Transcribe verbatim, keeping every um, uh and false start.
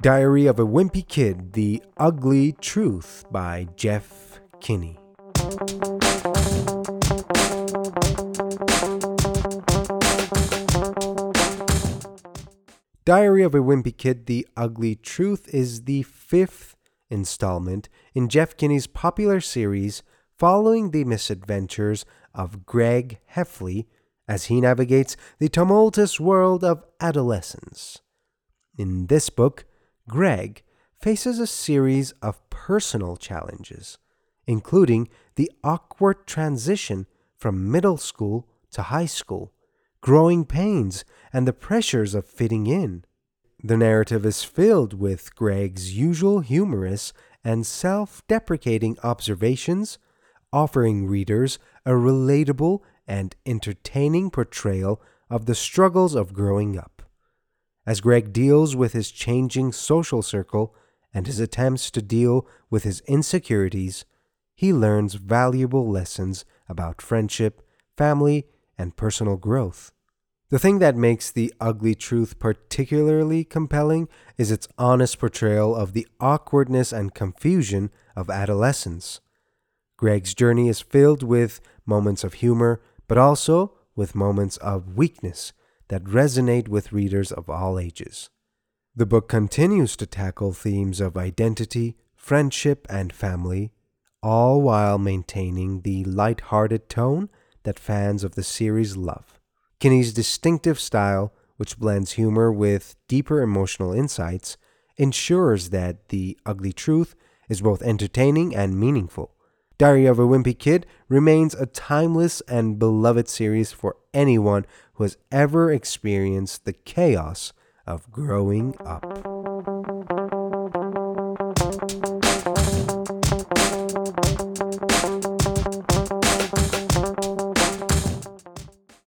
Diary of a Wimpy Kid, The Ugly Truth by Jeff Kinney. Diary of a Wimpy Kid, The Ugly Truth is the fifth installment in Jeff Kinney's popular series following the misadventures of Greg Heffley as he navigates the tumultuous world of adolescence. In this book, Greg faces a series of personal challenges, including the awkward transition from middle school to high school, growing pains, and the pressures of fitting in. The narrative is filled with Greg's usual humorous and self-deprecating observations, offering readers a relatable and entertaining portrayal of the struggles of growing up. As Greg deals with his changing social circle and his attempts to deal with his insecurities, he learns valuable lessons about friendship, family, and personal growth. The thing that makes The Ugly Truth particularly compelling is its honest portrayal of the awkwardness and confusion of adolescence. Greg's journey is filled with moments of humor, but also with moments of weakness that resonate with readers of all ages. The book continues to tackle themes of identity, friendship, and family, all while maintaining the light-hearted tone that fans of the series love. Kinney's distinctive style, which blends humor with deeper emotional insights, ensures that The Ugly Truth is both entertaining and meaningful. Diary of a Wimpy Kid remains a timeless and beloved series for anyone who has ever experienced the chaos of growing up.